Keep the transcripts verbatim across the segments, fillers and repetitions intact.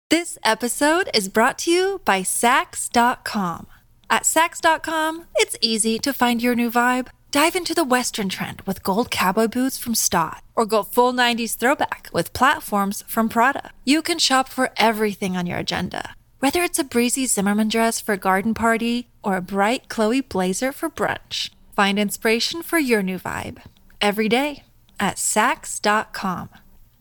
This episode is brought to you by Sax dot com. At Sax dot com, it's easy to find your new vibe. Dive into the Western trend with gold cowboy boots from Stott, or go full nineties throwback with platforms from Prada. You can shop for everything on your agenda, whether it's a breezy Zimmermann dress for a garden party or a bright Chloe blazer for brunch. Find inspiration for your new vibe every day at Sax dot com.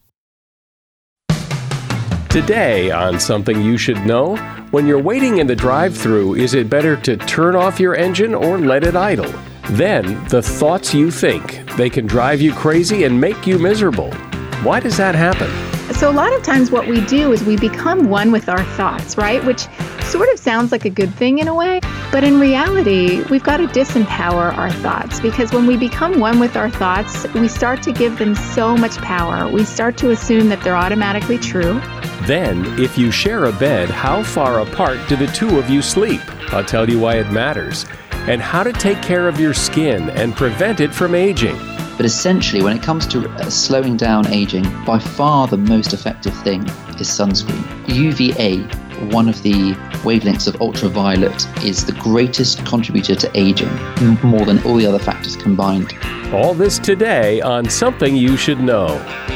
Today on Something You Should Know, when you're waiting in the drive-thru, is it better to turn off your engine or let it idle? Then, the thoughts you think. They can drive you crazy and make you miserable. Why does that happen? So a lot of times what we do is we become one with our thoughts, right? Which sort of sounds like a good thing in a way, but in reality, we've got to disempower our thoughts, because when we become one with our thoughts, we start to give them so much power. We start to assume that they're automatically true. Then, if you share a bed, how far apart do the two of you sleep? I'll tell you why it matters, and how to take care of your skin and prevent it from aging. But essentially, when it comes to uh, slowing down aging, by far the most effective thing is sunscreen. U V A, one of the wavelengths of ultraviolet, is the greatest contributor to aging, m- more than all the other factors combined. All this today on Something You Should Know.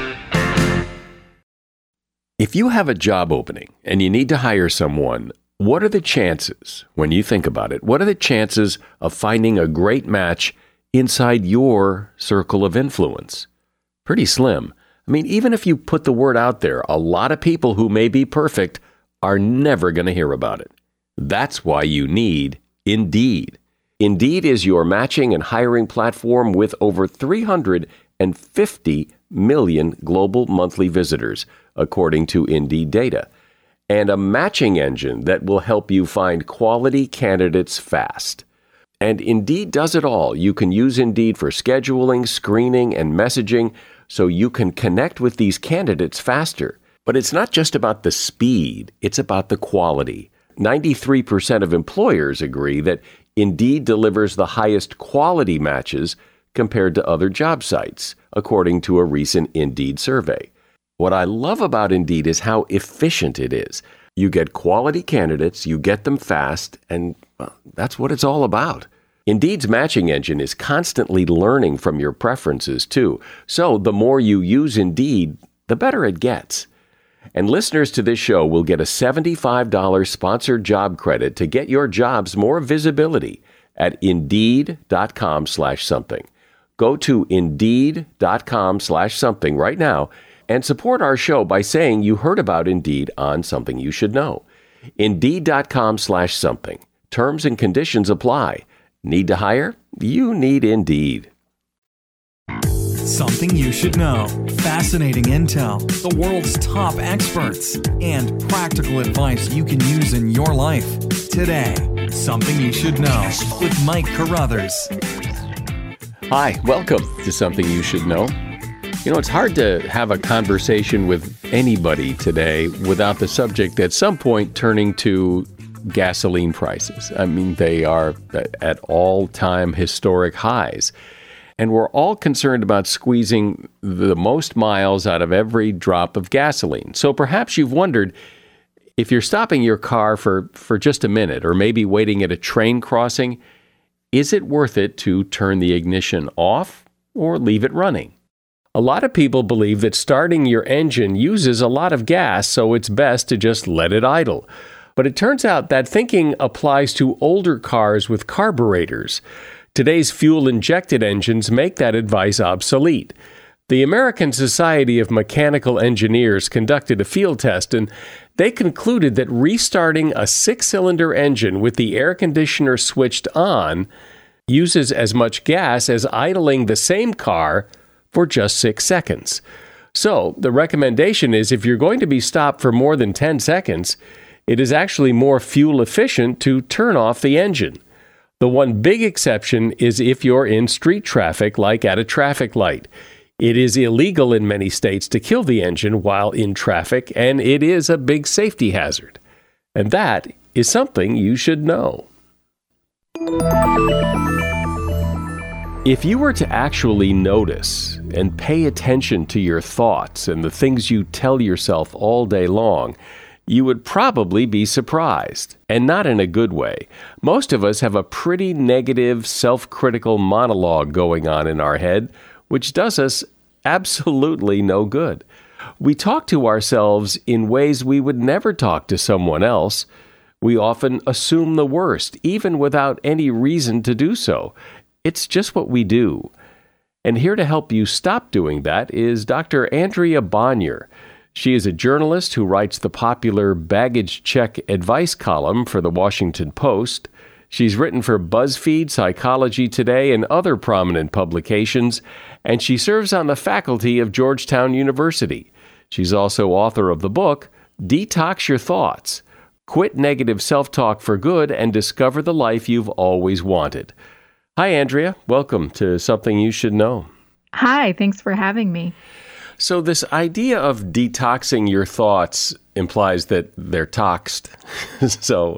If you have a job opening and you need to hire someone, what are the chances, when you think about it, what are the chances of finding a great match inside your circle of influence? Pretty slim. I mean, even if you put the word out there, a lot of people who may be perfect are never going to hear about it. That's why you need Indeed. Indeed is your matching and hiring platform with over three hundred fifty million global monthly visitors, according to Indeed data, and a matching engine that will help you find quality candidates fast. And Indeed does it all. You can use Indeed for scheduling, screening, and messaging so you can connect with these candidates faster. But it's not just about the speed, it's about the quality. ninety-three percent of employers agree that Indeed delivers the highest quality matches compared to other job sites, according to a recent Indeed survey. What I love about Indeed is how efficient it is. You get quality candidates, you get them fast, and well, that's what it's all about. Indeed's matching engine is constantly learning from your preferences, too. So the more you use Indeed, the better it gets. And listeners to this show will get a seventy-five dollars sponsored job credit to get your jobs more visibility at Indeed.com slash something. Go to Indeed.com slash something right now and support our show by saying you heard about Indeed on Something You Should Know. Indeed.com slash something. Terms and conditions apply. Need to hire? You need Indeed. Something you should know. Fascinating intel, the world's top experts, and practical advice you can use in your life. Today, Something You Should Know with Mike Carruthers. Hi, welcome to Something You Should Know. You know, it's hard to have a conversation with anybody today without the subject at some point turning to gasoline prices. I mean, they are at all-time historic highs. And we're all concerned about squeezing the most miles out of every drop of gasoline. So perhaps you've wondered, if you're stopping your car for, for just a minute or maybe waiting at a train crossing, is it worth it to turn the ignition off or leave it running? A lot of people believe that starting your engine uses a lot of gas, so it's best to just let it idle. But it turns out that thinking applies to older cars with carburetors. Today's fuel-injected engines make that advice obsolete. The American Society of Mechanical Engineers conducted a field test, and they concluded that restarting a six-cylinder engine with the air conditioner switched on uses as much gas as idling the same car for just six seconds. So the recommendation is, if you're going to be stopped for more than ten seconds, it is actually more fuel efficient to turn off the engine. The one big exception is if you're in street traffic, like at a traffic light. It is illegal in many states to kill the engine while in traffic, and it is a big safety hazard. And that is something you should know. If you were to actually notice and pay attention to your thoughts and the things you tell yourself all day long, you would probably be surprised, and not in a good way. Most of us have a pretty negative, self-critical monologue going on in our head, which does us absolutely no good. We talk to ourselves in ways we would never talk to someone else. We often assume the worst, even without any reason to do so. It's just what we do. And here to help you stop doing that is Doctor Andrea Bonier. She is a journalist who writes the popular Baggage Check advice column for the Washington Post. She's written for BuzzFeed, Psychology Today, and other prominent publications, and she serves on the faculty of Georgetown University. She's also author of the book, Detox Your Thoughts: Quit Negative Self-Talk for Good and Discover the Life You've Always Wanted. Hi, Andrea. Welcome to Something You Should Know. Hi, thanks for having me. So this idea of detoxing your thoughts implies that they're toxed. so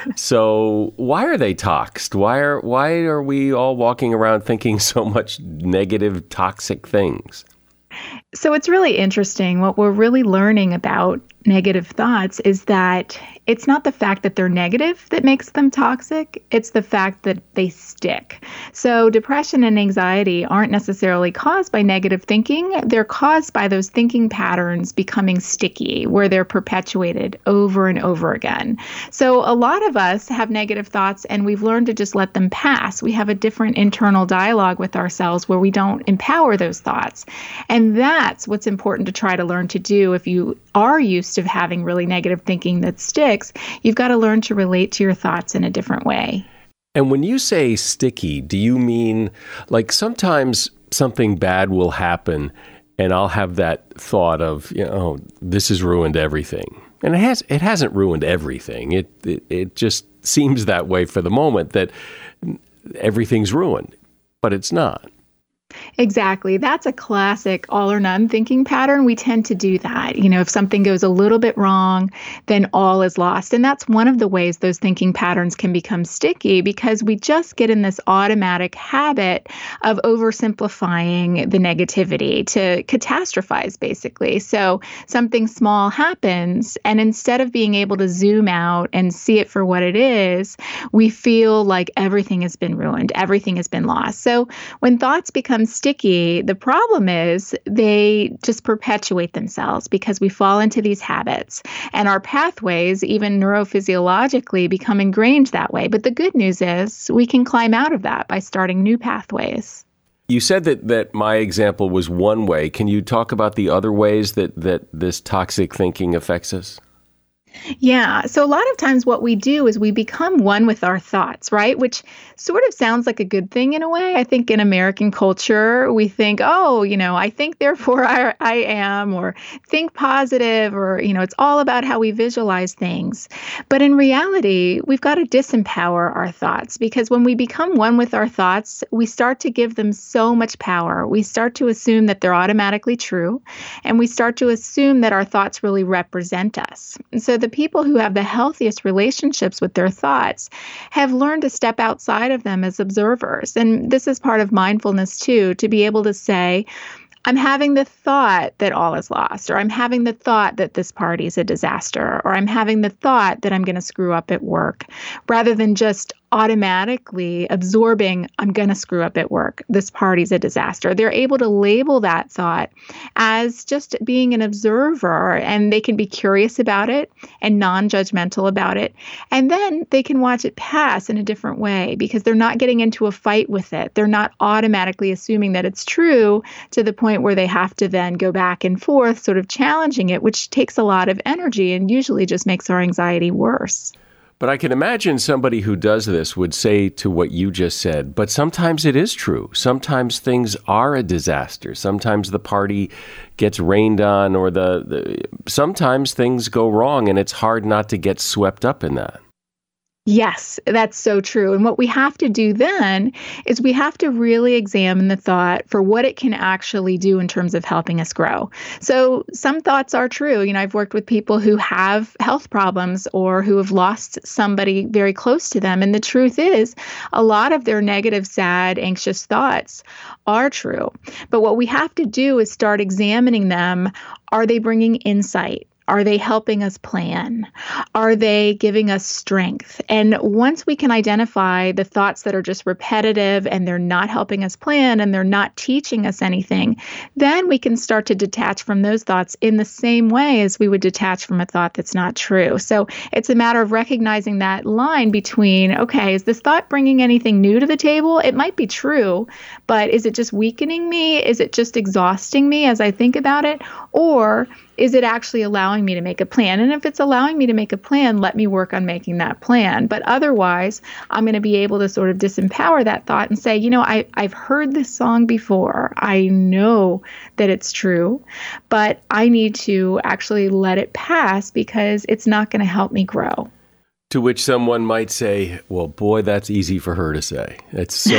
so why are they toxed? Why are why are we all walking around thinking so much negative, toxic things? So it's really interesting. What we're really learning about negative thoughts is that it's not the fact that they're negative that makes them toxic. It's the fact that they stick. So depression and anxiety aren't necessarily caused by negative thinking. They're caused by those thinking patterns becoming sticky, where they're perpetuated over and over again. So a lot of us have negative thoughts and we've learned to just let them pass. We have a different internal dialogue with ourselves where we don't empower those thoughts. And that's what's important to try to learn to do if you are used to having really negative thinking that sticks. You've got to learn to relate to your thoughts in a different way. And when you say sticky, do you mean like sometimes something bad will happen and I'll have that thought of, you know, this has ruined everything. And it has it hasn't ruined everything. It, it it just seems that way for the moment, that everything's ruined, but it's not. Exactly. That's a classic all or none thinking pattern. We tend to do that. You know, if something goes a little bit wrong, then all is lost. And that's one of the ways those thinking patterns can become sticky, because we just get in this automatic habit of oversimplifying the negativity to catastrophize, basically. So something small happens, and instead of being able to zoom out and see it for what it is, we feel like everything has been ruined, everything has been lost. So when thoughts become sticky, the problem is they just perpetuate themselves because we fall into these habits, and our pathways, even neurophysiologically, become ingrained that way. But the good news is we can climb out of that by starting new pathways. You said that, that my example was one way. Can you talk about the other ways that, that this toxic thinking affects us? Yeah. So a lot of times what we do is we become one with our thoughts, right? Which sort of sounds like a good thing in a way. I think in American culture, we think, oh, you know, I think, therefore I, I am, or think positive, or, you know, it's all about how we visualize things. But in reality, we've got to disempower our thoughts, because when we become one with our thoughts, we start to give them so much power. We start to assume that they're automatically true, and we start to assume that our thoughts really represent us. And so the people who have the healthiest relationships with their thoughts have learned to step outside of them as observers. And this is part of mindfulness too, to be able to say, I'm having the thought that all is lost, or I'm having the thought that this party is a disaster, or I'm having the thought that I'm going to screw up at work, rather than just automatically absorbing, I'm going to screw up at work, this party's a disaster. They're able to label that thought as just being an observer, and they can be curious about it and non-judgmental about it. And then they can watch it pass in a different way, because they're not getting into a fight with it. They're not automatically assuming that it's true to the point where they have to then go back and forth, sort of challenging it, which takes a lot of energy and usually just makes our anxiety worse. But I can imagine somebody who does this would say to what you just said, but sometimes it is true. Sometimes things are a disaster. Sometimes the party gets rained on, or the, the sometimes things go wrong, and it's hard not to get swept up in that. Yes, that's so true. And what we have to do then is we have to really examine the thought for what it can actually do in terms of helping us grow. So some thoughts are true. You know, I've worked with people who have health problems or who have lost somebody very close to them. And the truth is, a lot of their negative, sad, anxious thoughts are true. But what we have to do is start examining them. Are they bringing insight? Are they helping us plan? Are they giving us strength? And once we can identify the thoughts that are just repetitive and they're not helping us plan and they're not teaching us anything, then we can start to detach from those thoughts in the same way as we would detach from a thought that's not true. So it's a matter of recognizing that line between, okay, is this thought bringing anything new to the table? It might be true, but is it just weakening me? Is it just exhausting me as I think about it? Or is it actually allowing me to make a plan? And if it's allowing me to make a plan, let me work on making that plan. But otherwise, I'm going to be able to sort of disempower that thought and say, you know, I, I've heard this song before. I know that it's true, but I need to actually let it pass because it's not going to help me grow. To which someone might say, well, boy, that's easy for her to say. It's so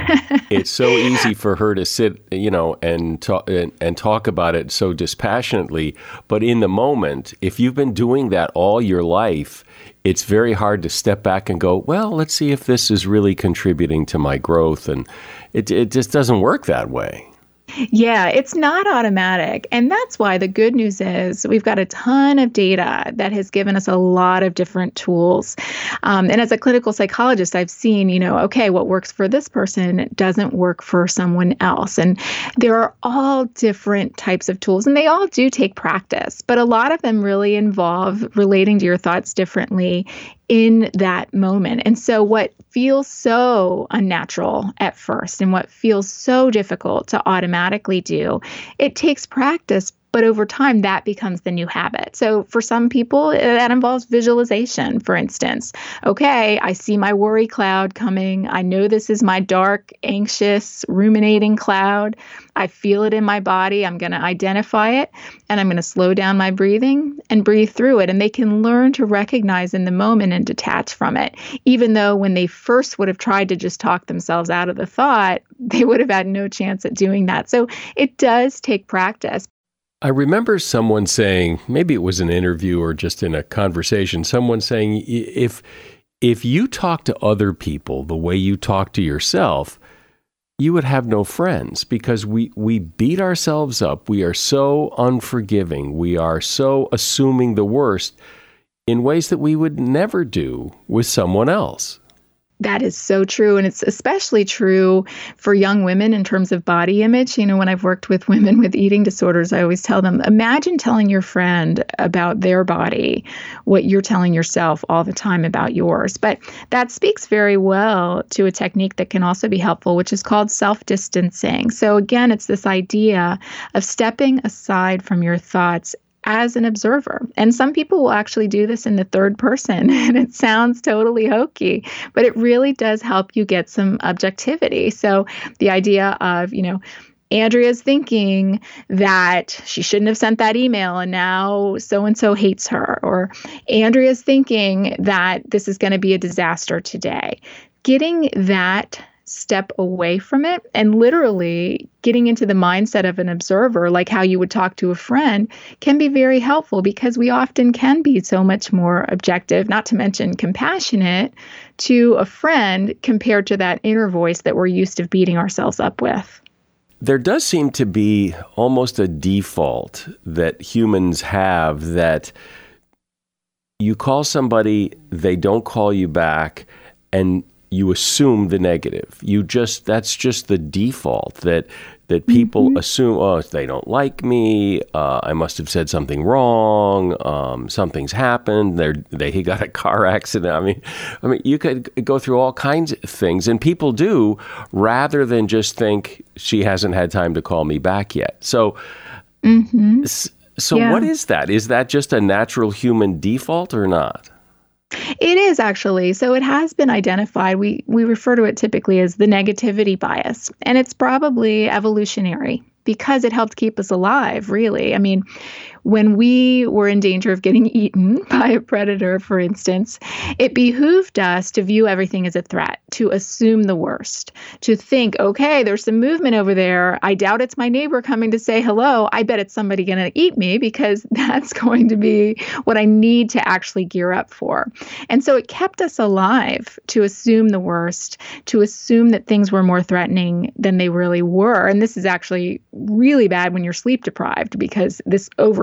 it's so easy for her to sit, you know, and talk, and, and talk about it so dispassionately. But in the moment, if you've been doing that all your life, it's very hard to step back and go, well, let's see if this is really contributing to my growth. And it it just doesn't work that way. Yeah, it's not automatic. And that's why the good news is we've got a ton of data that has given us a lot of different tools. Um, and as a clinical psychologist, I've seen, you know, okay, what works for this person doesn't work for someone else. And there are all different types of tools, and they all do take practice, but a lot of them really involve relating to your thoughts differently in that moment. And so what feels so unnatural at first and what feels so difficult to automatically do, it takes practice. But over time, that becomes the new habit. So for some people, that involves visualization, for instance. Okay, I see my worry cloud coming. I know this is my dark, anxious, ruminating cloud. I feel it in my body. I'm going to identify it, and I'm going to slow down my breathing and breathe through it. And they can learn to recognize in the moment and detach from it, even though when they first would have tried to just talk themselves out of the thought, they would have had no chance at doing that. So it does take practice. I remember someone saying, maybe it was an interview or just in a conversation, someone saying, if if you talk to other people the way you talk to yourself, you would have no friends, because we, we beat ourselves up. We are so unforgiving. We are so assuming the worst in ways that we would never do with someone else. That is so true. And it's especially true for young women in terms of body image. You know, when I've worked with women with eating disorders, I always tell them, imagine telling your friend about their body what you're telling yourself all the time about yours. But that speaks very well to a technique that can also be helpful, which is called self-distancing. So again, it's this idea of stepping aside from your thoughts as an observer. And some people will actually do this in the third person, and it sounds totally hokey, but it really does help you get some objectivity. So the idea of, you know, Andrea's thinking that she shouldn't have sent that email and now so-and-so hates her, or Andrea's thinking that this is going to be a disaster today. Getting that step away from it and literally getting into the mindset of an observer, like how you would talk to a friend, can be very helpful, because we often can be so much more objective, not to mention compassionate, to a friend compared to that inner voice that we're used to beating ourselves up with. There does seem to be almost a default that humans have, that you call somebody, they don't call you back, and you assume the negative. You just, that's just the default, that that people mm-hmm. assume, oh, they don't like me, uh, I must have said something wrong, um, something's happened, they they got a car accident. I mean, I mean, you could go through all kinds of things, and people do, rather than just think, she hasn't had time to call me back yet. So, mm-hmm. so yeah. What is that? Is that just a natural human default or not? It is actually. So it has been identified. We we refer to it typically as the negativity bias, and it's probably evolutionary because it helped keep us alive, really. I mean, when we were in danger of getting eaten by a predator, for instance, it behooved us to view everything as a threat, to assume the worst, to think, okay, there's some movement over there. I doubt it's my neighbor coming to say hello. I bet it's somebody going to eat me, because that's going to be what I need to actually gear up for. And so it kept us alive to assume the worst, to assume that things were more threatening than they really were. And this is actually really bad when you're sleep deprived, because this over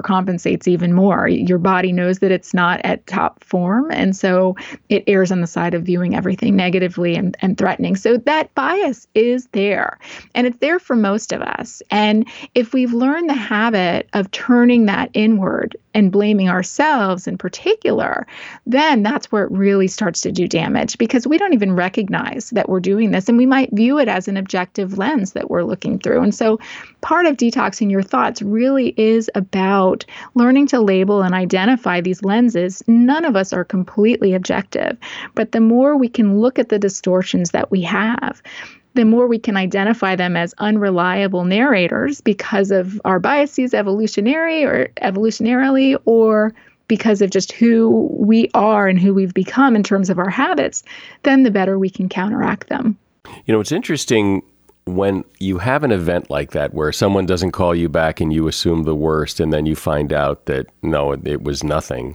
overcompensates even more. Your body knows that it's not at top form, and so it errs on the side of viewing everything negatively and, and threatening. So that bias is there, and it's there for most of us. And if we've learned the habit of turning that inward and blaming ourselves in particular, then that's where it really starts to do damage, because we don't even recognize that we're doing this, and we might view it as an objective lens that we're looking through. And so part of detoxing your thoughts really is about learning to label and identify these lenses. None of us are completely objective, but the more we can look at the distortions that we have, the more we can identify them as unreliable narrators because of our biases evolutionary or evolutionarily, or because of just who we are and who we've become in terms of our habits, then the better we can counteract them. You know, it's interesting when you have an event like that where someone doesn't call you back and you assume the worst, and then you find out that, no, it, it was nothing.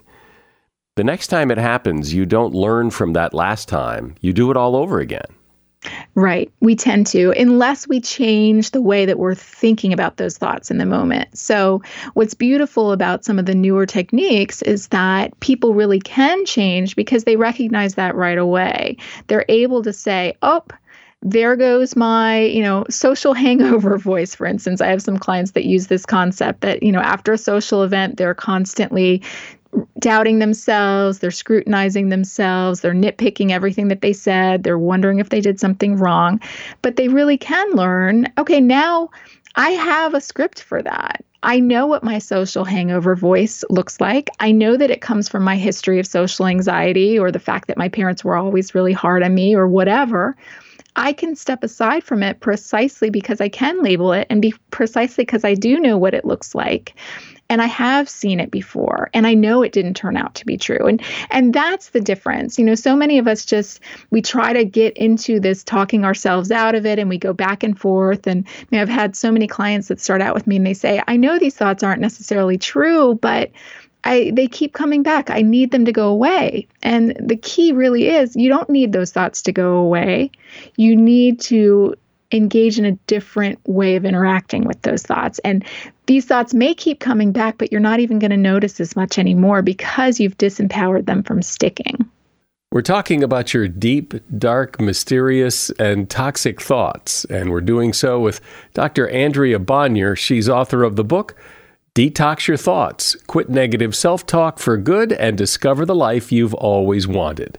The next time it happens, you don't learn from that last time. You do it all over again. Right. We tend to, unless we change the way that we're thinking about those thoughts in the moment. So what's beautiful about some of the newer techniques is that people really can change because they recognize that right away. They're able to say, oh, there goes my, you know, social hangover voice, for instance. I have some clients that use this concept that, you know, after a social event, they're constantly doubting themselves, they're scrutinizing themselves, they're nitpicking everything that they said, they're wondering if they did something wrong. But they really can learn, okay, now I have a script for that. I know what my social hangover voice looks like. I know that it comes from my history of social anxiety or the fact that my parents were always really hard on me or whatever. I can step aside from it precisely because I can label it, and be precisely because I do know what it looks like. And I have seen it before, and I know it didn't turn out to be true. And and that's the difference. You know, so many of us just, we try to get into this talking ourselves out of it, and we go back and forth. And I mean, I've had so many clients that start out with me and they say, I know these thoughts aren't necessarily true, but I, they keep coming back. I need them to go away. And the key really is you don't need those thoughts to go away. You need to engage in a different way of interacting with those thoughts. And these thoughts may keep coming back, but you're not even going to notice as much anymore because you've disempowered them from sticking. We're talking about your deep, dark, mysterious, and toxic thoughts. And we're doing so with Doctor Andrea Bonier. She's author of the book, Detox Your Thoughts, Quit Negative Self-Talk for Good and Discover the Life You've Always Wanted.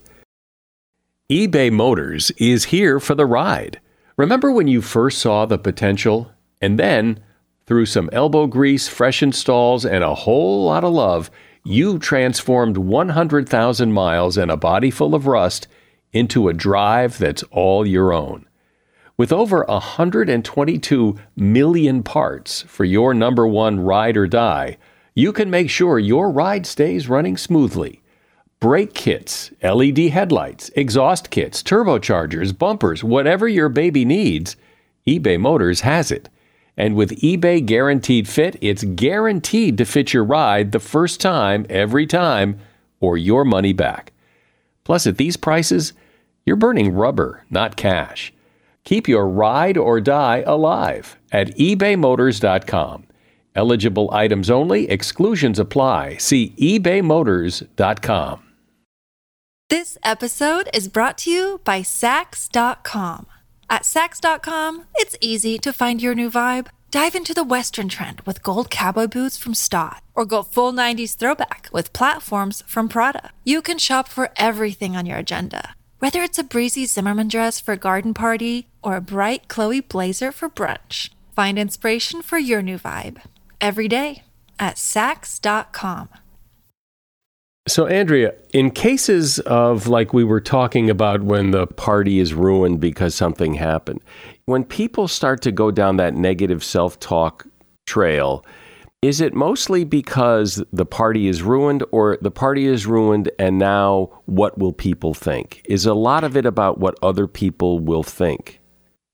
eBay Motors is here for the ride. Remember when you first saw the potential? And then, through some elbow grease, fresh installs, and a whole lot of love, you transformed one hundred thousand miles and a body full of rust into a drive that's all your own. With over one hundred twenty-two million parts for your number one ride or die, you can make sure your ride stays running smoothly. Brake kits, L E D headlights, exhaust kits, turbochargers, bumpers, whatever your baby needs, eBay Motors has it. And with eBay Guaranteed Fit, it's guaranteed to fit your ride the first time, every time, or your money back. Plus, at these prices, you're burning rubber, not cash. Keep your ride or die alive at ebay motors dot com. Eligible items only. Exclusions apply. See ebay motors dot com. This episode is brought to you by Sax dot com. At Sax dot com, it's easy to find your new vibe. Dive into the Western trend with gold cowboy boots from Stott, or go full nineties throwback with platforms from Prada. You can shop for everything on your agenda, whether it's a breezy Zimmermann dress for a garden party or a bright Chloe blazer for brunch. Find inspiration for your new vibe every day at Sax dot com. So, Andrea, in cases of, like we were talking about when the party is ruined because something happened, when people start to go down that negative self-talk trail, is it mostly because the party is ruined, or the party is ruined and now what will people think? Is a lot of it about what other people will think?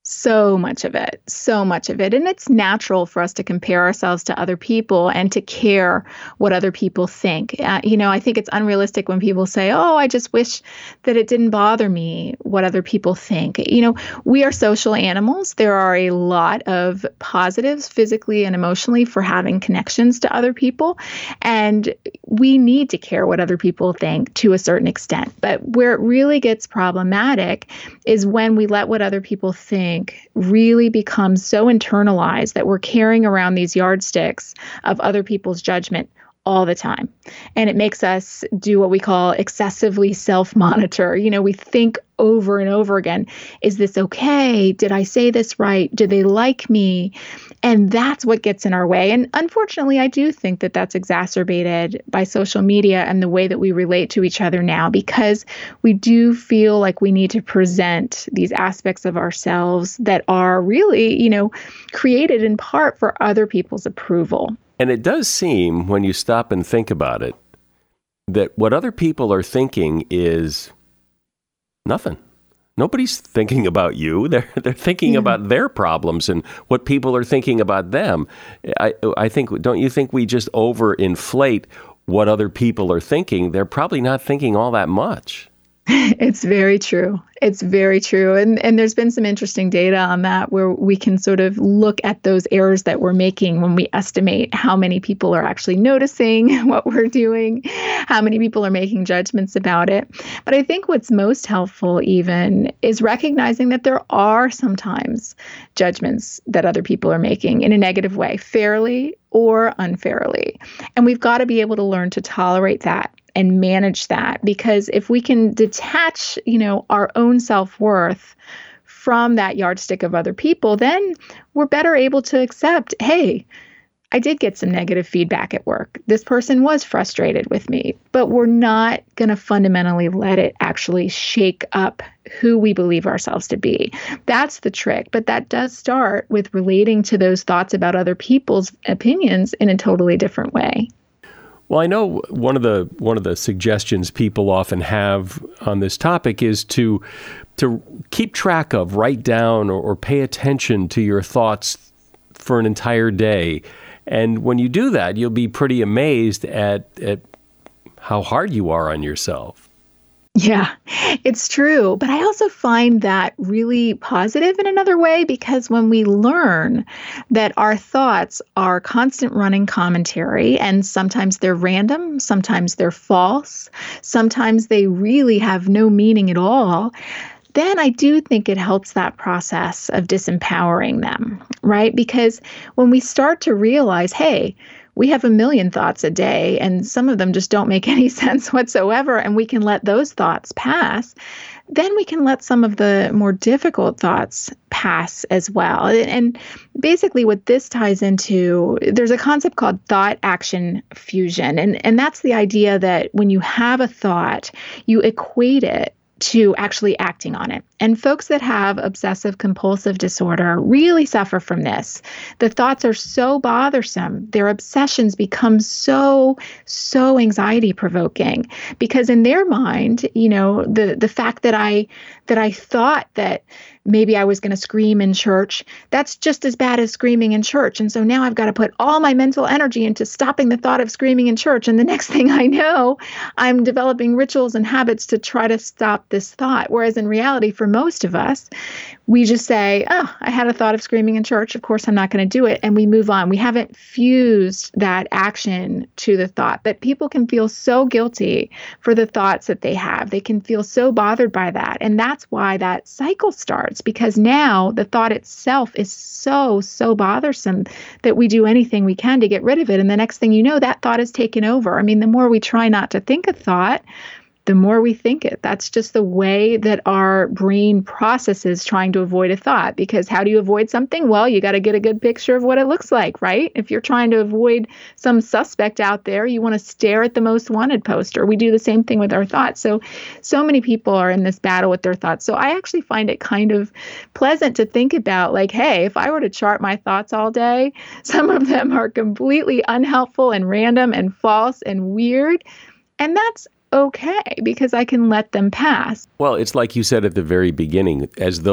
So much of it, so much of it. And it's natural for us to compare ourselves to other people and to care what other people think. Uh, you know, I think it's unrealistic when people say, oh, I just wish that it didn't bother me what other people think. You know, we are social animals. There are a lot of positives physically and emotionally for having connections to other people. And we need to care what other people think to a certain extent. But where it really gets problematic is when we let what other people think really becomes so internalized that we're carrying around these yardsticks of other people's judgment all the time. And it makes us do what we call excessively self-monitor. You know, we think over and over again, is this okay? Did I say this right? Do they like me? And that's what gets in our way. And unfortunately, I do think that that's exacerbated by social media and the way that we relate to each other now, because we do feel like we need to present these aspects of ourselves that are really, you know, created in part for other people's approval. And it does seem, when you stop and think about it, that what other people are thinking is nothing. Nobody's thinking about you. They're they're thinking yeah. about their problems and what people are thinking about them. I I think, don't you think we just overinflate what other people are thinking? They're probably not thinking all that much. It's very true. It's very true. And and there's been some interesting data on that where we can sort of look at those errors that we're making when we estimate how many people are actually noticing what we're doing, how many people are making judgments about it. But I think what's most helpful even is recognizing that there are sometimes judgments that other people are making in a negative way, fairly or unfairly. And we've got to be able to learn to tolerate that and manage that, because if we can detach, you know, our own self-worth from that yardstick of other people, then we're better able to accept, hey, I did get some negative feedback at work. This person was frustrated with me, but we're not going to fundamentally let it actually shake up who we believe ourselves to be. That's the trick. But that does start with relating to those thoughts about other people's opinions in a totally different way. Well, I know one of the one of the suggestions people often have on this topic is to to keep track of, write down, or, or pay attention to your thoughts for an entire day. And when you do that, you'll be pretty amazed at at how hard you are on yourself. Yeah, it's true. But I also find that really positive in another way, because when we learn that our thoughts are constant running commentary, and sometimes they're random, sometimes they're false, sometimes they really have no meaning at all, then I do think it helps that process of disempowering them, right? Because when we start to realize, hey, we have a million thoughts a day, and some of them just don't make any sense whatsoever, and we can let those thoughts pass, then we can let some of the more difficult thoughts pass as well. And basically what this ties into, there's a concept called thought-action fusion, and, and that's the idea that when you have a thought, you equate it to actually acting on it. And folks that have obsessive compulsive disorder really suffer from this. The thoughts are so bothersome. Their obsessions become so, so anxiety provoking, because in their mind, you know, the, the fact that I, that I thought that maybe I was going to scream in church, that's just as bad as screaming in church. And so now I've got to put all my mental energy into stopping the thought of screaming in church. And the next thing I know, I'm developing rituals and habits to try to stop this thought. Whereas in reality, for most of us, we just say, oh, I had a thought of screaming in church. Of course, I'm not going to do it. And we move on. We haven't fused that action to the thought. That people can feel so guilty for the thoughts that they have. They can feel so bothered by that. And that's why that cycle starts, because now the thought itself is so, so bothersome that we do anything we can to get rid of it. And the next thing you know, that thought is taken over. I mean, the more we try not to think a thought, the more we think it. That's just the way that our brain processes trying to avoid a thought. Because how do you avoid something? Well, you got to get a good picture of what it looks like, right? If you're trying to avoid some suspect out there, you want to stare at the most wanted poster. We do the same thing with our thoughts. So, so many people are in this battle with their thoughts. So I actually find it kind of pleasant to think about, like, hey, if I were to chart my thoughts all day, some of them are completely unhelpful and random and false and weird. And that's okay, because I can let them pass. Well, it's like you said at the very beginning, as those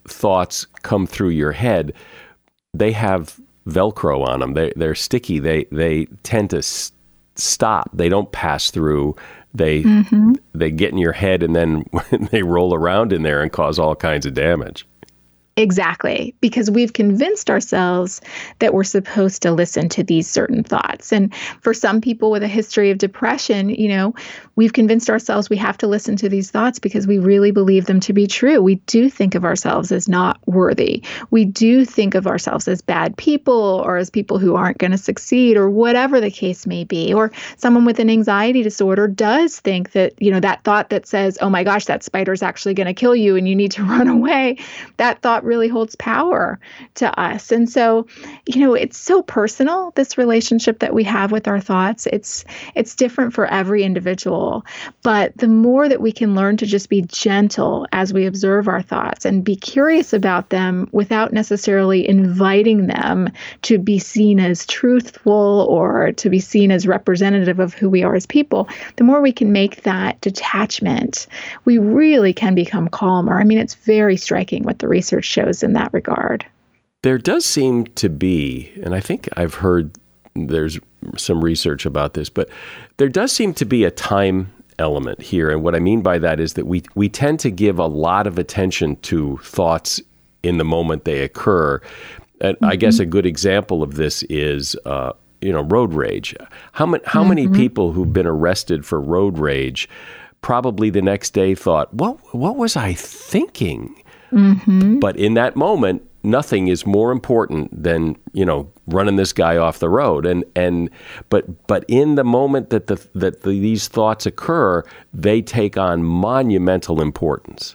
thoughts come through your head, they have Velcro on them. They, they're sticky. They they tend to s- stop. They don't pass through. They mm-hmm. they get in your head and then they roll around in there and cause all kinds of damage. Exactly, because we've convinced ourselves that we're supposed to listen to these certain thoughts. And for some people with a history of depression, you know, we've convinced ourselves we have to listen to these thoughts because we really believe them to be true. We do think of ourselves as not worthy. We do think of ourselves as bad people or as people who aren't going to succeed or whatever the case may be. Or someone with an anxiety disorder does think that, you know, that thought that says, oh my gosh, that spider's actually going to kill you and you need to run away, that thought really holds power to us. And so, you know, it's so personal, this relationship that we have with our thoughts. It's it's different for every individual. But the more that we can learn to just be gentle as we observe our thoughts and be curious about them without necessarily inviting them to be seen as truthful or to be seen as representative of who we are as people, the more we can make that detachment, we really can become calmer. I mean, it's very striking what the research shows in that regard. There does seem to be, and I think I've heard there's some research about this, but there does seem to be a time element here. And what I mean by that is that we, we tend to give a lot of attention to thoughts in the moment they occur. And mm-hmm. I guess a good example of this is, uh, you know, road rage. How many, how mm-hmm. many people who've been arrested for road rage probably the next day thought, what, what was I thinking? Mm-hmm. But in that moment, nothing is more important than, you know, running this guy off the road. And and but but in the moment that the that the, these thoughts occur, they take on monumental importance.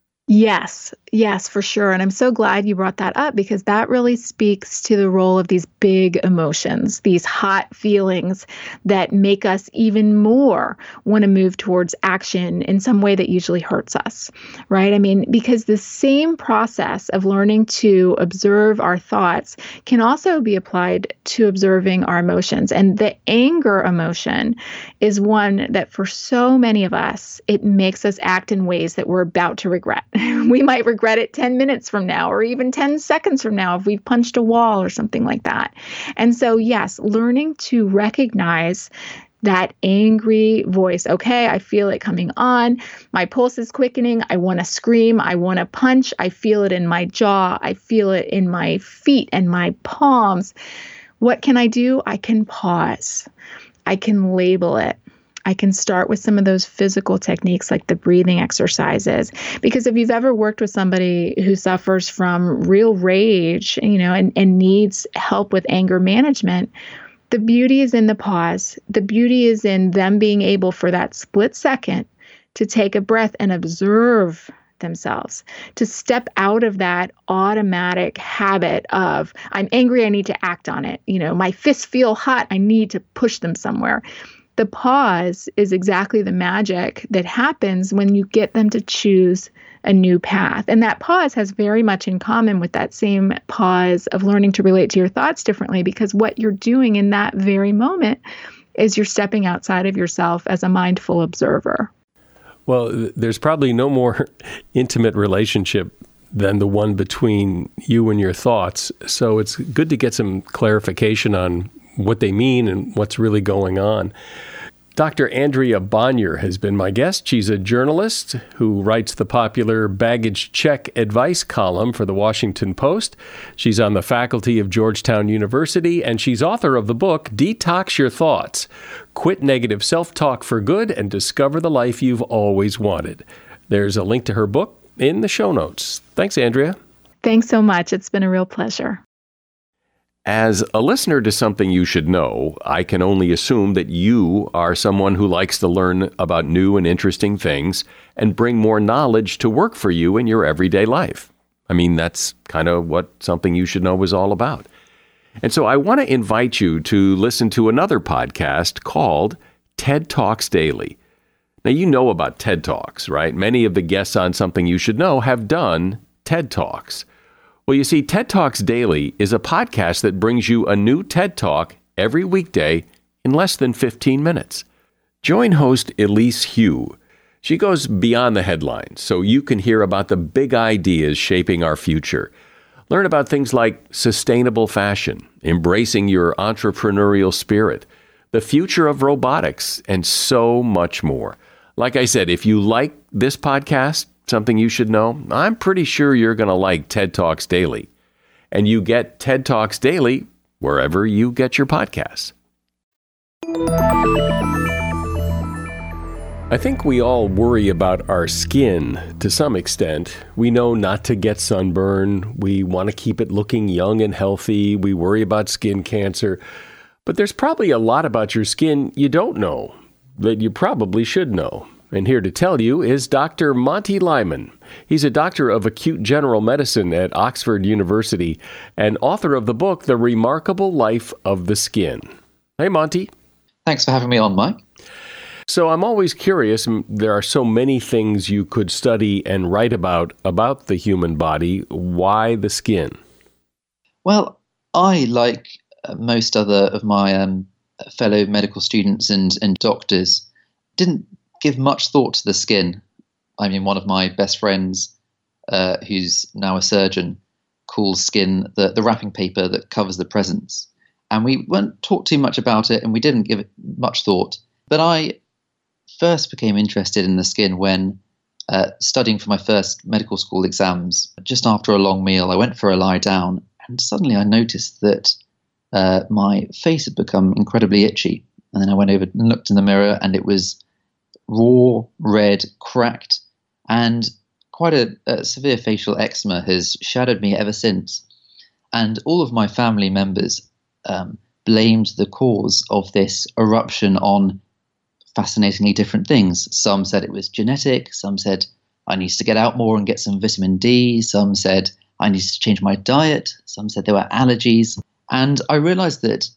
Yes, yes, for sure. And I'm so glad you brought that up because that really speaks to the role of these big emotions, these hot feelings that make us even more want to move towards action in some way that usually hurts us, right? I mean, because the same process of learning to observe our thoughts can also be applied to observing our emotions. And the anger emotion is one that for so many of us, it makes us act in ways that we're about to regret. We might regret it ten minutes from now or even ten seconds from now if we've punched a wall or something like that. And so, yes, learning to recognize that angry voice. Okay, I feel it coming on. My pulse is quickening. I want to scream. I want to punch. I feel it in my jaw. I feel it in my feet and my palms. What can I do? I can pause. I can label it. I can start with some of those physical techniques like the breathing exercises. Because if you've ever worked with somebody who suffers from real rage, you know, and, and needs help with anger management, the beauty is in the pause. The beauty is in them being able for that split second to take a breath and observe themselves, to step out of that automatic habit of, I'm angry, I need to act on it. You know, my fists feel hot, I need to push them somewhere. The pause is exactly the magic that happens when you get them to choose a new path. And that pause has very much in common with that same pause of learning to relate to your thoughts differently, because what you're doing in that very moment is you're stepping outside of yourself as a mindful observer. Well, there's probably no more intimate relationship than the one between you and your thoughts. So it's good to get some clarification on what they mean and what's really going on. Doctor Andrea Bonier has been my guest. She's a journalist who writes the popular Baggage Check advice column for the Washington Post. She's on the faculty of Georgetown University, and she's author of the book, Detox Your Thoughts: Quit Negative Self-Talk for Good and Discover the Life You've Always Wanted. There's a link to her book in the show notes. Thanks, Andrea. Thanks so much. It's been a real pleasure. As a listener to Something You Should Know, I can only assume that you are someone who likes to learn about new and interesting things and bring more knowledge to work for you in your everyday life. I mean, that's kind of what Something You Should Know is all about. And so I want to invite you to listen to another podcast called TED Talks Daily. Now, you know about TED Talks, right? Many of the guests on Something You Should Know have done TED Talks. Well, you see, TED Talks Daily is a podcast that brings you a new TED Talk every weekday in less than fifteen minutes. Join host Elise Hu. She goes beyond the headlines so you can hear about the big ideas shaping our future. Learn about things like sustainable fashion, embracing your entrepreneurial spirit, the future of robotics, and so much more. Like I said, if you like this podcast, Something You Should Know, I'm pretty sure you're going to like TED Talks Daily. And you get TED Talks Daily wherever you get your podcasts. I think we all worry about our skin to some extent. We know not to get sunburn. We want to keep it looking young and healthy. We worry about skin cancer. But there's probably a lot about your skin you don't know that you probably should know. And here to tell you is Doctor Monty Lyman. He's a doctor of acute general medicine at Oxford University and author of the book, The Remarkable Life of the Skin. Hey, Monty. Thanks for having me on, Mike. So I'm always curious. There are so many things you could study and write about, about the human body. Why the skin? Well, I, like most other of my um, fellow medical students and, and doctors, didn't give much thought to the skin. I mean, one of my best friends, uh, who's now a surgeon, calls skin the, the wrapping paper that covers the presents. And we weren't taught too much about it, and we didn't give it much thought. But I first became interested in the skin when uh, studying for my first medical school exams. Just after a long meal, I went for a lie down, and suddenly I noticed that uh, my face had become incredibly itchy. And then I went over and looked in the mirror, and it was raw, red, cracked, and quite a, a severe facial eczema has shadowed me ever since. And all of my family members um, blamed the cause of this eruption on fascinatingly different things. Some said it was genetic. Some said I need to get out more and get some vitamin D. Some said I need to change my diet. Some said there were allergies. And I realized that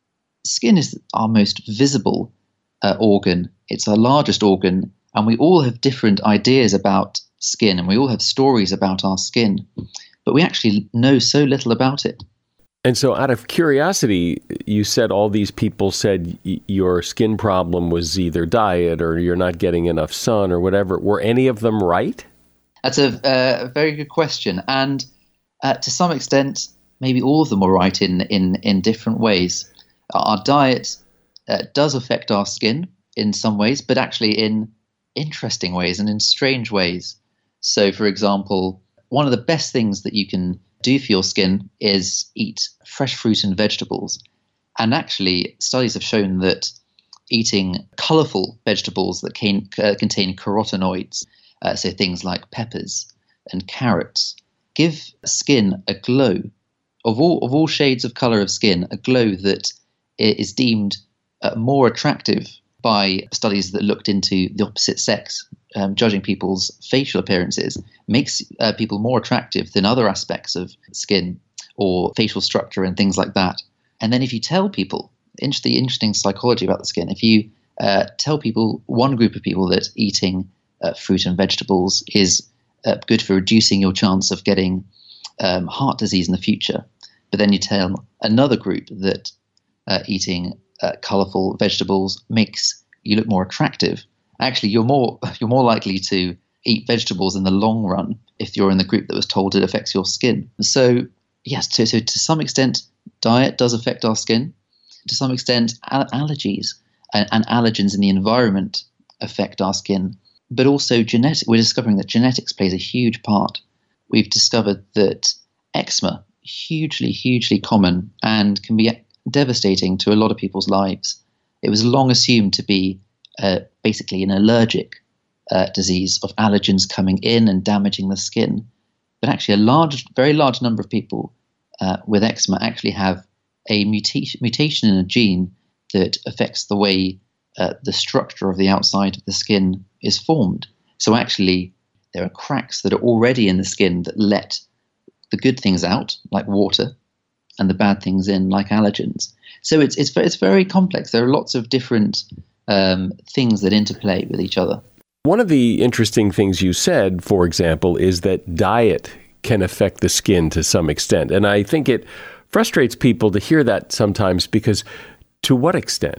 skin is our most visible uh, organ. It's our largest organ, and we all have different ideas about skin, and we all have stories about our skin, but we actually know so little about it. And so out of curiosity, you said all these people said y- your skin problem was either diet or you're not getting enough sun or whatever. Were any of them right? That's a, uh, a very good question. And uh, to some extent, maybe all of them were right in, in, in different ways. Our diet uh, does affect our skin in some ways, but actually in interesting ways and in strange ways. So, for example, one of the best things that you can do for your skin is eat fresh fruit and vegetables. And actually, studies have shown that eating colorful vegetables that can, uh, contain carotenoids, uh, so things like peppers and carrots, give skin a glow of all of all shades of color of skin, a glow that is deemed uh, more attractive by studies that looked into the opposite sex, um, judging people's facial appearances, makes uh, people more attractive than other aspects of skin or facial structure and things like that. And then if you tell people, interesting, interesting psychology about the skin, if you uh, tell people, one group of people, that eating uh, fruit and vegetables is uh, good for reducing your chance of getting um, heart disease in the future, but then you tell another group that uh, eating Uh, colorful vegetables makes you look more attractive, actually you're more you're more likely to eat vegetables in the long run if you're in the group that was told it affects your skin. So yes, to, so to some extent, diet does affect our skin. To some extent, al- allergies and, and allergens in the environment affect our skin. But also genetic. We're discovering that genetics plays a huge part. We've discovered that eczema, hugely, hugely common, and can be devastating to a lot of people's lives. It was long assumed to be uh, basically an allergic uh, disease of allergens coming in and damaging the skin. But actually a large, very large number of people uh, with eczema actually have a mutation, mutation in a gene that affects the way uh, the structure of the outside of the skin is formed. So actually there are cracks that are already in the skin that let the good things out, like water, and the bad things in, like allergens. So it's it's it's very complex. There are lots of different um, things that interplay with each other. One of the interesting things you said, for example, is that diet can affect the skin to some extent. And I think it frustrates people to hear that sometimes, because to what extent?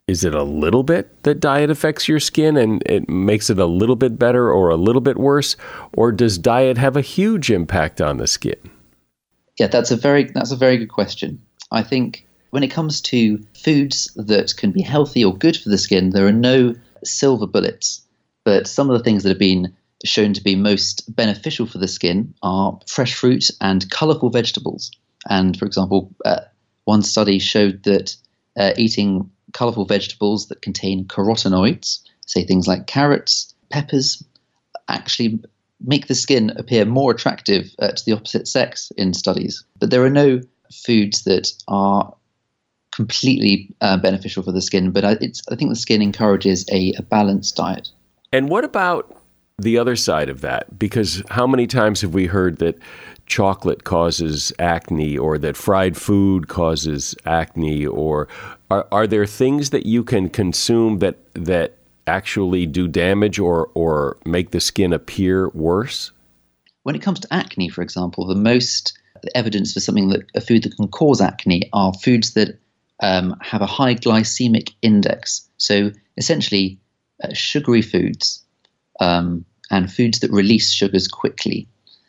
Is it a little bit that diet affects your skin and it makes it a little bit better or a little bit worse? Or does diet have a huge impact on the skin? Yeah, that's a very that's a very good question. I think when it comes to foods that can be healthy or good for the skin, there are no silver bullets. But some of the things that have been shown to be most beneficial for the skin are fresh fruit and colourful vegetables. And for example, uh, one study showed that uh, eating colourful vegetables that contain carotenoids, say things like carrots, peppers, actually make the skin appear more attractive uh, to the opposite sex in studies. But there are no foods that are completely uh, beneficial for the skin, but I, it's, I think the skin encourages a, a balanced diet. And what about the other side of that? Because how many times have we heard that chocolate causes acne or that fried food causes acne? Or are, are there things that you can consume that that actually do damage or, or make the skin appear worse? When it comes to acne, for example, the most evidence for something that a food that can cause acne are foods that um, have a high glycemic index. So essentially, uh, sugary foods um, and foods that release sugars quickly.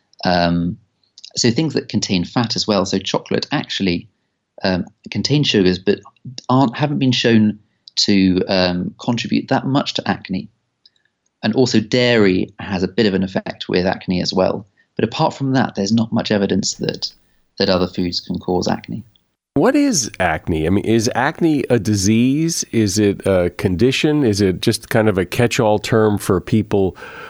Um, so things that contain fat as well. So chocolate actually um, contains sugars, but aren't haven't been shown to um, contribute that much to acne. And also dairy has a bit of an effect with acne as well. But apart from that, there's not much evidence that that other foods can cause acne. What is acne? I mean, is acne a disease? Is it a condition? Is it just kind of a catch-all term for people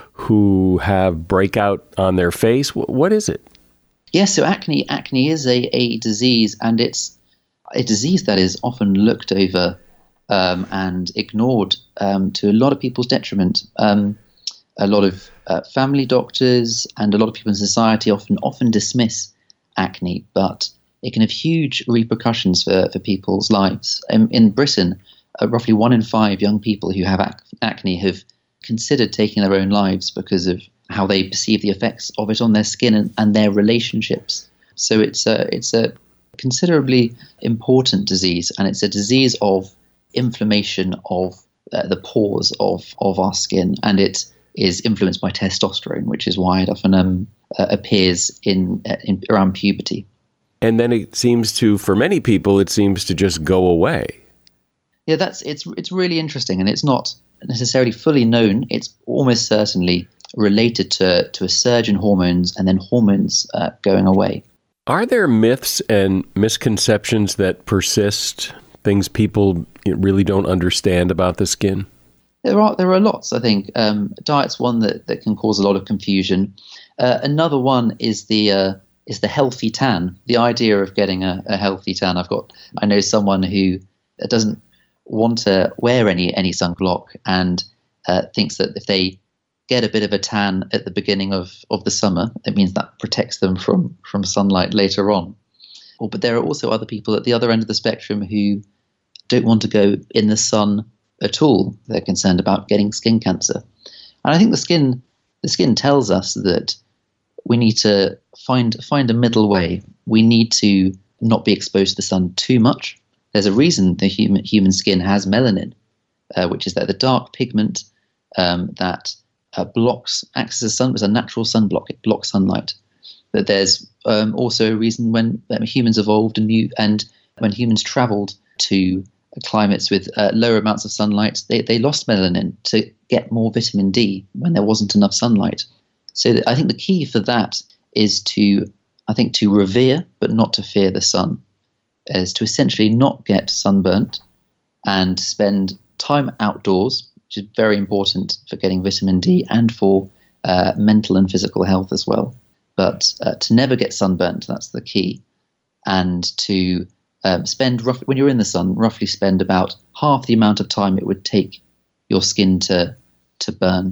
who have breakout on their face? What is it? Yes, so acne acne is a, a disease, and it's a disease that is often looked over um, and ignored um, to a lot of people's detriment. Um, a lot of uh, family doctors and a lot of people in society often often dismiss acne, but it can have huge repercussions for, for people's lives. In, in Britain, uh, roughly one in five young people who have ac- acne have considered taking their own lives because of how they perceive the effects of it on their skin and, and their relationships. So it's a, it's a considerably important disease, and it's a disease of inflammation of uh, the pores of, of our skin, and it is influenced by testosterone, which is why it often um, uh, appears in, uh, in around puberty. And then it seems to, for many people, it seems to just go away. Yeah, that's it's it's really interesting, and it's not necessarily fully known. It's almost certainly related to, to a surge in hormones and then hormones uh, going away. Are there myths and misconceptions that persist, things people really don't understand about the skin? There are there are lots, I think. Um, diet's one that, that can cause a lot of confusion. Uh, another one is the uh, is the healthy tan. The idea of getting a, a healthy tan. I've got I know someone who doesn't want to wear any any sunblock and uh, thinks that if they get a bit of a tan at the beginning of, of the summer, it means that protects them from from sunlight later on. Or, but there are also other people at the other end of the spectrum who don't want to go in the sun at all. They're concerned about getting skin cancer. And I think the skin the skin tells us that we need to find find a middle way. We need to not be exposed to the sun too much. There's a reason the human human skin has melanin, uh, which is that the dark pigment um, that uh, blocks acts as a sun as a natural sunblock. It blocks sunlight. But there's um, also a reason when um, humans evolved and new and when humans travelled to climates with uh, lower amounts of sunlight, they, they lost melanin to get more vitamin D when there wasn't enough sunlight. So th- I think the key for that is to, I think, to revere but not to fear the sun, is to essentially not get sunburnt and spend time outdoors, which is very important for getting vitamin D and for uh, mental and physical health as well. But uh, to never get sunburnt, that's the key, and to Um, spend rough, when you're in the sun, roughly spend about half the amount of time it would take your skin to to burn.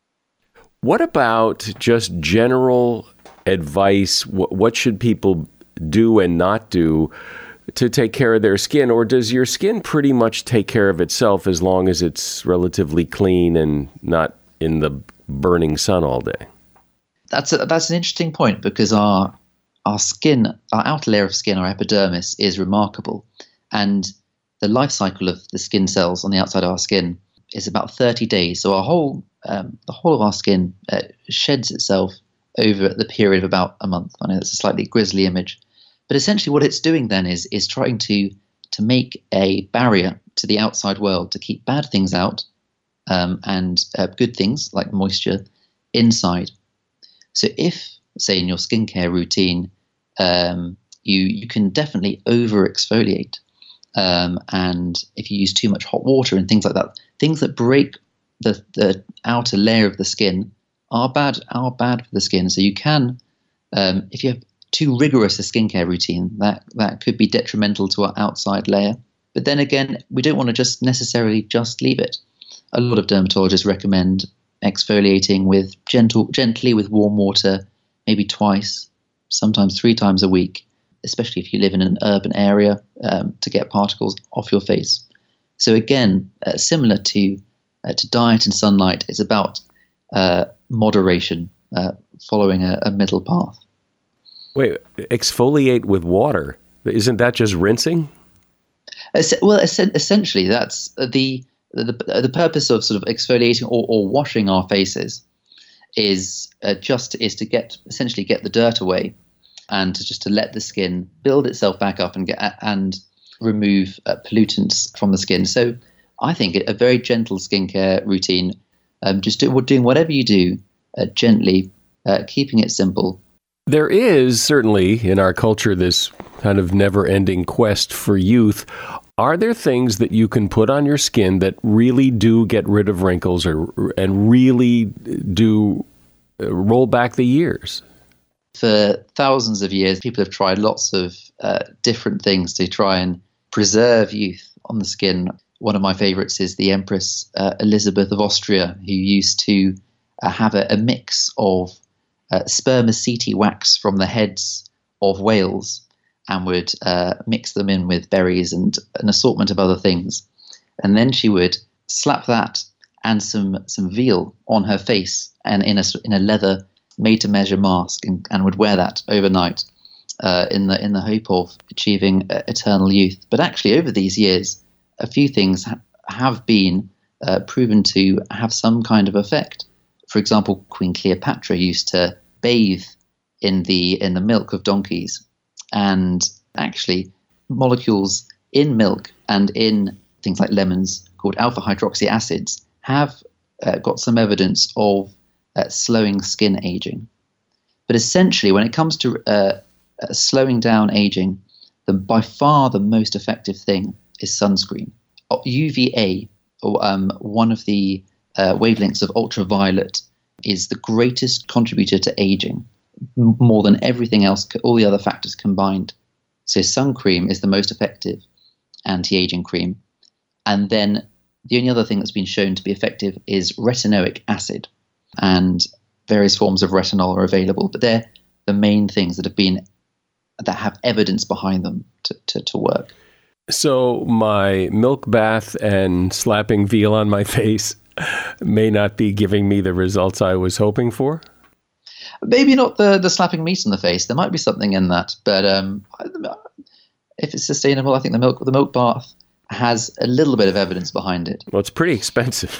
What about just general advice? What, what should people do and not do to take care of their skin? Or does your skin pretty much take care of itself as long as it's relatively clean and not in the burning sun all day? That's a, that's an interesting point, because our Our skin, our outer layer of skin, our epidermis, is remarkable. And the life cycle of the skin cells on the outside of our skin is about thirty days. So our whole, um, the whole of our skin uh, sheds itself over the period of about a month. I know that's a slightly grisly image, but essentially what it's doing then is is trying to to make a barrier to the outside world to keep bad things out um, and uh, good things like moisture inside. So if, say, in your skincare routine, um, you you can definitely over exfoliate, um, and if you use too much hot water and things like that, things that break the the outer layer of the skin are bad are bad for the skin. So you can, um, if you have too rigorous a skincare routine, that that could be detrimental to our outside layer. But then again, we don't want to just necessarily just leave it. A lot of dermatologists recommend exfoliating with gentle, gently with warm water, maybe twice, sometimes three times a week, especially if you live in an urban area, um, to get particles off your face. So again, uh, similar to uh, to diet and sunlight, it's about uh, moderation, uh, following a, a middle path. Wait, exfoliate with water? Isn't that just rinsing? Well, essentially, that's the the, the purpose of sort of exfoliating or, or washing our faces is uh, just is to get essentially get the dirt away, and to just to let the skin build itself back up and get and remove uh, pollutants from the skin. So I think a very gentle skincare routine, um, just do, doing whatever you do uh, gently, uh, keeping it simple. There is certainly in our culture this kind of never-ending quest for youth. Are there things that you can put on your skin that really do get rid of wrinkles or and really do roll back the years? For thousands of years, people have tried lots of uh, different things to try and preserve youth on the skin. One of my favorites is the Empress uh, Elizabeth of Austria, who used to uh, have a, a mix of uh, spermaceti wax from the heads of whales and would uh, mix them in with berries and an assortment of other things. And then she would slap that and some some veal on her face and in a, in a leather made-to-measure mask, and, and would wear that overnight uh, in the in the hope of achieving uh, eternal youth. But actually, over these years, a few things ha- have been uh, proven to have some kind of effect. For example, Queen Cleopatra used to bathe in the in the milk of donkeys, and actually, molecules in milk and in things like lemons called alpha hydroxy acids have uh, got some evidence of Uh, slowing skin aging. But essentially, when it comes to uh, uh, slowing down aging, the by far the most effective thing is sunscreen. U V A, or, um, one of the uh, wavelengths of ultraviolet, is the greatest contributor to aging, m- more than everything else, all the other factors combined. So sun cream is the most effective anti-aging cream. And then the only other thing that's been shown to be effective is retinoic acid. And various forms of retinol are available, but they're the main things that have been that have evidence behind them to, to, to work. So my milk bath and slapping veal on my face may not be giving me the results I was hoping for? Maybe not the, the slapping meat in the face. There might be something in that, but um, if it's sustainable, I think the milk the milk bath has a little bit of evidence behind it. Well, it's pretty expensive.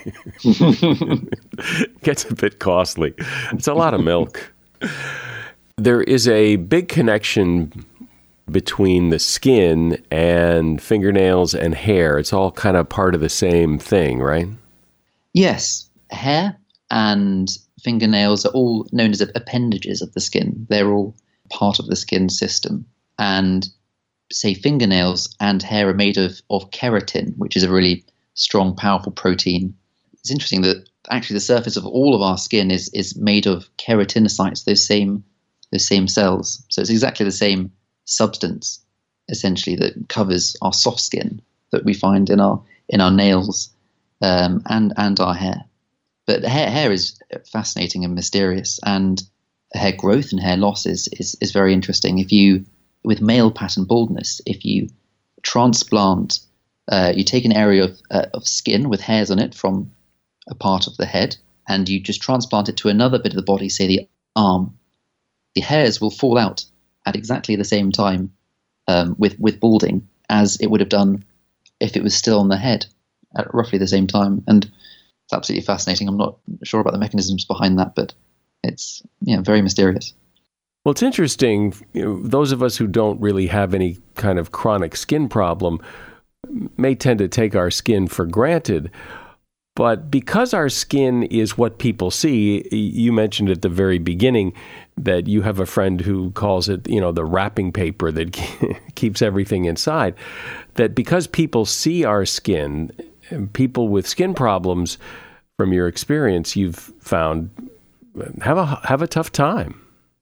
Gets a bit costly. It's a lot of milk. There is a big connection between the skin and fingernails and hair. It's all kind of part of the same thing, right? Yes. Hair and fingernails are all known as appendages of the skin. They're all part of the skin system. And say fingernails and hair are made of, of keratin, which is a really strong, powerful protein. It's interesting that actually the surface of all of our skin is is made of keratinocytes, those same those same cells. So it's exactly the same substance, essentially, that covers our soft skin that we find in our in our nails um, and and our hair. But hair hair is fascinating and mysterious, and hair growth and hair loss is is, is very interesting. If you With male pattern baldness, if you transplant, uh, you take an area of, uh, of skin with hairs on it from a part of the head, and you just transplant it to another bit of the body, say the arm, the hairs will fall out at exactly the same time um, with, with balding as it would have done if it was still on the head at roughly the same time. And it's absolutely fascinating. I'm not sure about the mechanisms behind that, but it's yeah, very mysterious. Well, it's interesting. You know, those of us who don't really have any kind of chronic skin problem may tend to take our skin for granted. But because our skin is what people see, you mentioned at the very beginning that you have a friend who calls it, you know, the wrapping paper that keeps everything inside, that because people see our skin, people with skin problems, from your experience, you've found have a have a tough time.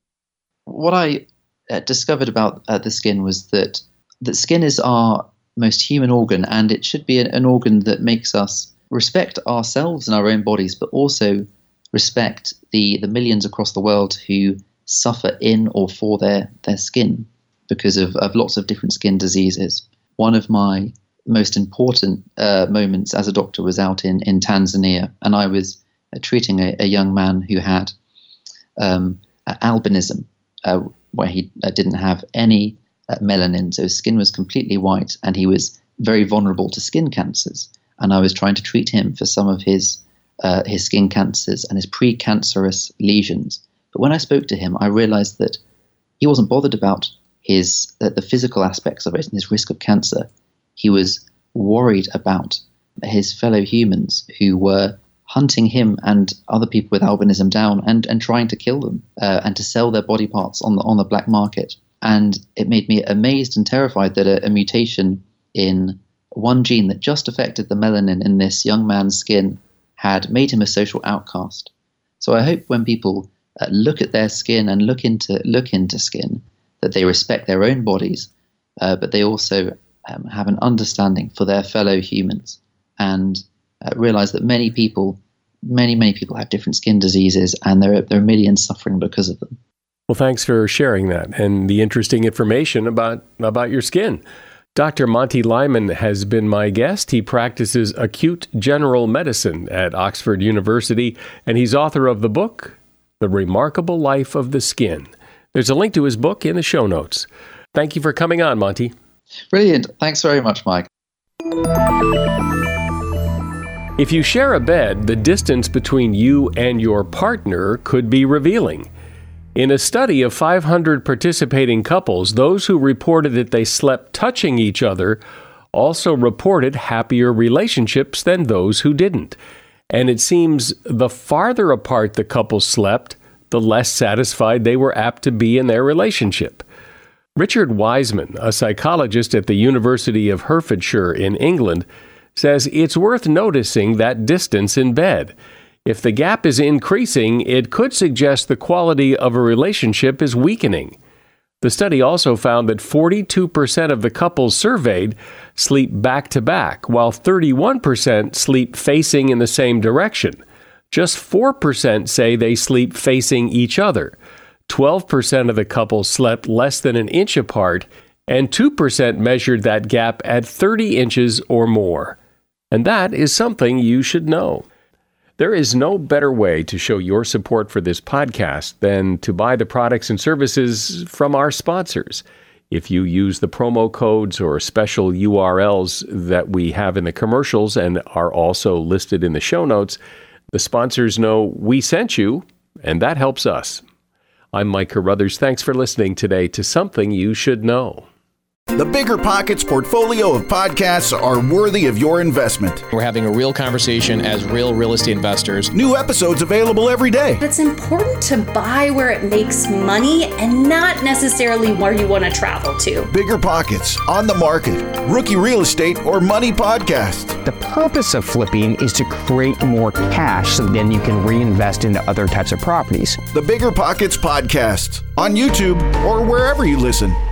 What I uh, discovered about uh, the skin was that that skin is our most human organ, and it should be an organ that makes us respect ourselves and our own bodies, but also respect the, the millions across the world who suffer in or for their, their skin because of, of lots of different skin diseases. One of my most important uh, moments as a doctor was out in, in Tanzania, and I was uh, treating a, a young man who had um, albinism, uh, where he uh, didn't have any uh, melanin, so his skin was completely white, and he was very vulnerable to skin cancers. And I was trying to treat him for some of his uh, his skin cancers and his precancerous lesions. But when I spoke to him, I realized that he wasn't bothered about his uh, the physical aspects of it and his risk of cancer. He was worried about his fellow humans who were hunting him and other people with albinism down and, and trying to kill them uh, and to sell their body parts on the on the black market. And it made me amazed and terrified that a, a mutation in one gene that just affected the melanin in this young man's skin had made him a social outcast. So I hope when people uh, look at their skin and look into look into skin, that they respect their own bodies, uh, but they also um, have an understanding for their fellow humans and uh, realize that many people, many, many people have different skin diseases, and there are, there are millions suffering because of them. Well, thanks for sharing that and the interesting information about, about your skin. Doctor Monty Lyman has been my guest. He practices acute general medicine at Oxford University, and he's author of the book, The Remarkable Life of the Skin. There's a link to his book in the show notes. Thank you for coming on, Monty. Brilliant. Thanks very much, Mike. If you share a bed, the distance between you and your partner could be revealing. In a study of five hundred participating couples, those who reported that they slept touching each other also reported happier relationships than those who didn't. And it seems the farther apart the couples slept, the less satisfied they were apt to be in their relationship. Richard Wiseman, a psychologist at the University of Hertfordshire in England, says it's worth noticing that distance in bed. If the gap is increasing, it could suggest the quality of a relationship is weakening. The study also found that forty-two percent of the couples surveyed sleep back to back, while thirty-one percent sleep facing in the same direction. Just four percent say they sleep facing each other. twelve percent of the couples slept less than an inch apart, and two percent measured that gap at thirty inches or more. And that is something you should know. There is no better way to show your support for this podcast than to buy the products and services from our sponsors. If you use the promo codes or special U R Ls that we have in the commercials and are also listed in the show notes, the sponsors know we sent you, and that helps us. I'm Mike Carruthers. Thanks for listening today to Something You Should Know. The Bigger Pockets portfolio of podcasts are worthy of your investment. We're having a real conversation as real real estate investors. New episodes available every day. It's important to buy where it makes money and not necessarily where you want to travel to. Bigger Pockets, On the Market, Rookie Real Estate, or Money Podcast. The purpose of flipping is to create more cash so then you can reinvest into other types of properties. The Bigger Pockets Podcast on YouTube or wherever you listen.